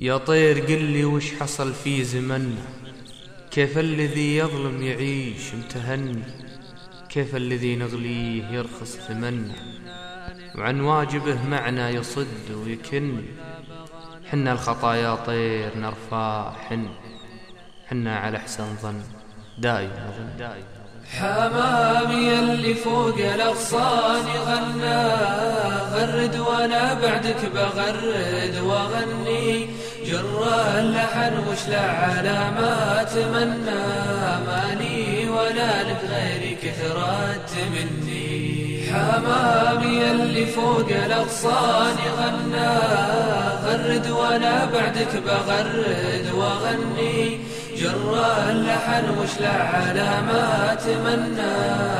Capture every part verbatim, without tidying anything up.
يا طير قل لي وش حصل في زمننا، كيف الذي يظلم يعيش متهني، كيف الذي نغليه يرخص ثمنا، وعن واجبه معنا يصد ويكن. حنا الخطايا طير نرفع حن، حنا على احسن ظن دايم نظن. حمامي اللي فوق الأغصان غنى غرد وانا بعدك بغرد واغني، جر اللحن وش على ما اتمنى، مالي ولا لك غيري كثرت مني. حمامي اللي فوق الأغصان غنى غرد وانا بعدك بغرد واغني، جر اللحن وش على ما اتمنى،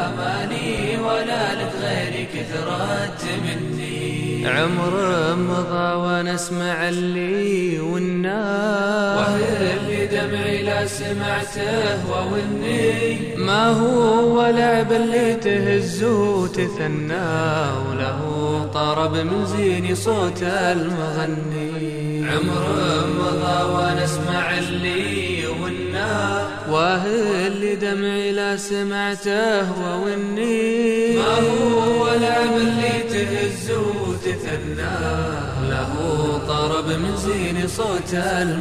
مالي ولا لك غيري كثرت مني. عمر مضى وانا اسمع اللي والنا، وهل دمعي لا سمعته ووني، ما هو لعب اللي تهز وتثنى، وله طرب من زين صوت المغني. عمر مضى وانا اسمع اللي والنا، واهل دمعي لا سمعته ووني، ما هو لعب اللي تهز وتثنى، له طرب من زين صوت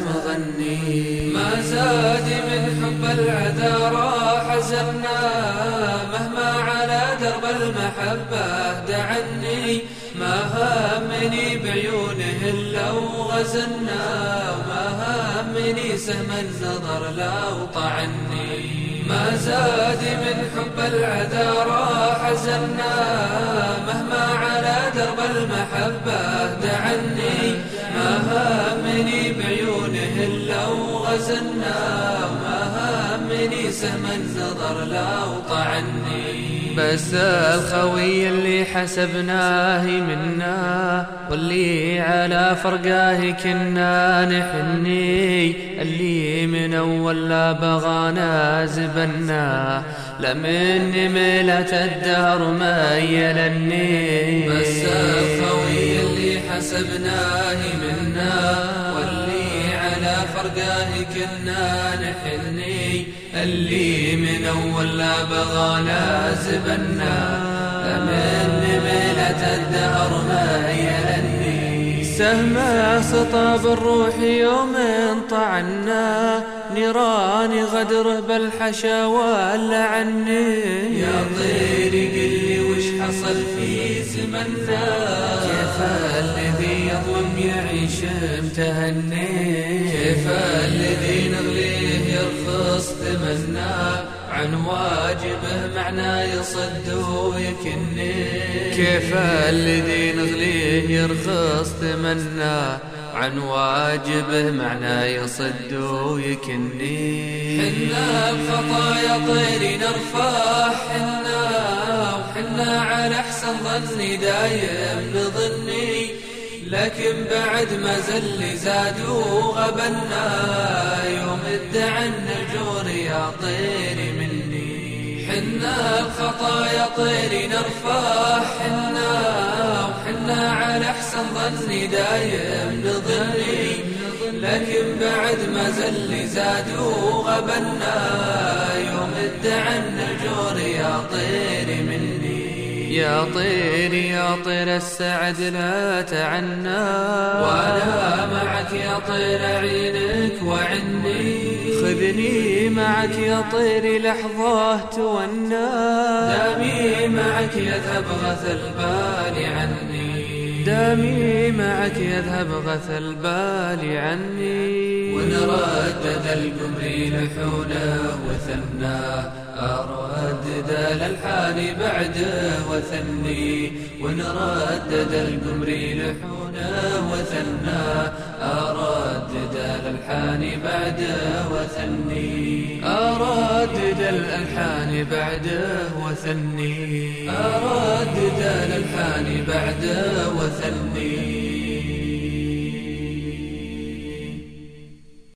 المغني. ما زاد من حب العذارى حزنا، مهما على درب المحبة دعني، ما همني بعيونه لو غزلنا، وما همني سهم النظر لو طعني. ما زاد من حب العذارى حزنا، مهما على درب المحبة دعني، ما همني بعيونه لو غزلنا، وما همني سهم النظر لو طعني. بس الخوي اللي حسبناه منا، واللي على فرقاه كنا نحني، اللي من أول لا بغانا زبنا، لمن ميلة الدهر ميلني. بس الخوي اللي حسبناه منا، واللي على فرقاه كنا نحني، اللي من أول لا بغانا زبنا، لمن ميلة الدهر ميلني. سهم سطاب الروح يوم طعنا، نيران غدره بالحشا ولا عني. يا طيري قل لي وش حصل في زمننا، كيف الذي يظلم يعيش متهني، كيف الذي نغليه يرخص ثمنا، عن واجبه معنا يصد ويكني. كيف الذي نغليه يرخص ثمنا، عن واجبه معنا يصد ويكني. حنا الخطايا طير نرفع حنا، وحنا على احسن ظني دايم نظني، لكن بعد ما زل زادوا غبنا، يوم ادعى النجور يا طير مني. حنا الخطايا طير نرفع حنا، وحنا على احسن ظني دايم نظني، لكن بعد ما زل زادوا غبنا، يوم ادعى النجور يا طير مني. يا طير يا طير السعد لا تعنا، وانا معك يا طير عينك وعني، خذني معك يا طير لحظة تونا، دامي معك يذهب غث البال عني، دامي معك يذهب غث البال عني. ونردد القمر لحونه وثناه، أردد الألحان بعده وثني، ونردد القمر لحونه وثناه، أردد الألحان بعده وثني، أردد الألحان بعده وثني، أردد الألحان بعده وثني.